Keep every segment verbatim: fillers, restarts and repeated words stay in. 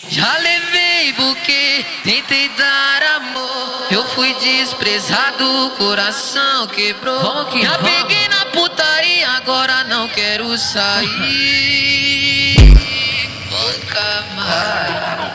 Já levei buquê, tentei dar amor. Eu fui desprezado, o coração quebrou. Já peguei na putaria, agora não quero sair. Nunca mais.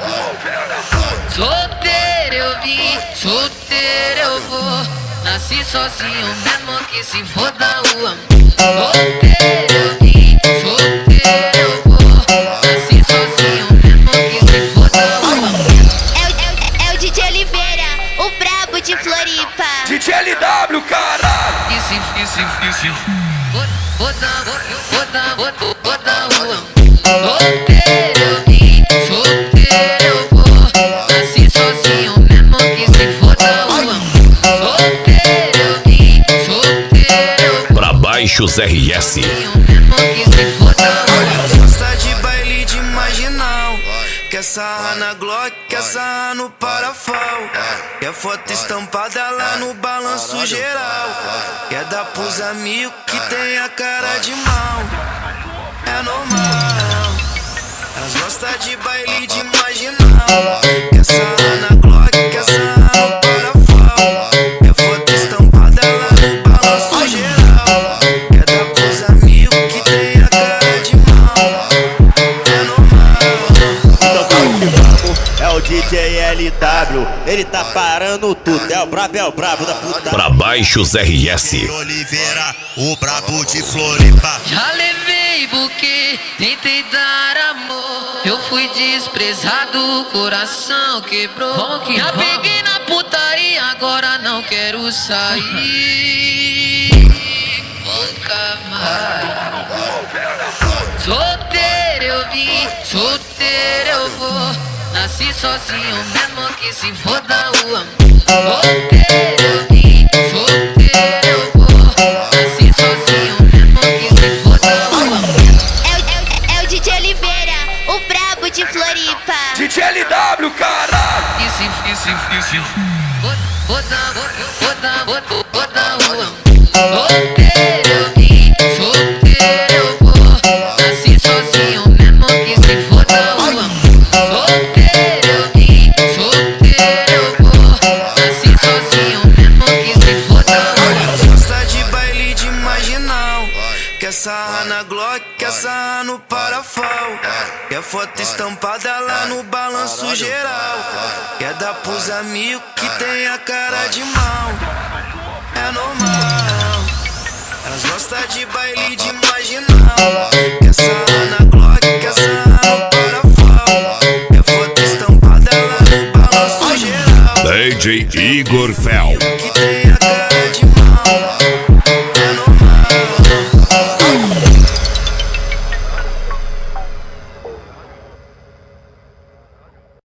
Solteiro eu vim, solteiro eu vou. Nasci sozinho mesmo que se foda o amor. Solteiro eu vim, solteiro eu vou. Nasci sozinho mesmo que se foda o amor. É o, é, o, é o D J Oliveira, o brabo de Floripa. D J L W, caralho! E se, e se, e se foda, foda, foda, foda o amor. Solteiro eu vim, solteiro eu vou. Nasci sozinho mesmo que se foda o amor. Solteiro eu vim, solteiro eu vou. Pra baixos R S. Gosta de baile de marginal, quer sarrar na Glock, quer sarrar no parafal. Quer foto estampada lá no balanço geral. Quer dar pros amigos que tem a cara de mal. É normal. Elas gostam de baile de marginal, quer sarrar na Glock, quer sarrar no parafal. Quer foto estampada lá no balanço geral. Quer dar pros amigos que tem a cara de mal. É normal. É o D J L W, ele tá parando tudo. É o brabo, é o brabo da puta. Pra baixos R S. Oliveira, o brabo de Floripa. Já levei buquê, tentei dar amor. Eu fui desprezado, o coração quebrou. Já peguei na putaria, agora não quero sair. Nunca mais. Solteiro eu vim, solteiro eu vou. Nasci sozinho mesmo que se foda o amor. Solteiro eu vim, solteiro eu vou. Nasci sozinho mesmo que se foda o amor. É o, é, o, é o D J Oliveira, o brabo de Floripa. D J L W, caralho! E se, e se, e se foda, foda, foda, foda o amor. Solteiro eu vim, solteiro eu vou. Nasci sozinho mesmo que se foda o amor. Solteiro eu vim, solteiro eu vou. Nasci sozinho mesmo que se foda o amor. Gosta de baile de marginal, quer sarrar na Glock, quer sarrar no parafal. Quer foto estampada lá no balanço geral. Quer dar pros amigos que tem a cara de mal. É normal. Elas gostam de baile de marginal, quer sarrar na Glock, quer sarrar no parafal. Quer foto estampada lá no balanço geral. D J Igor Fel. Que tem a cara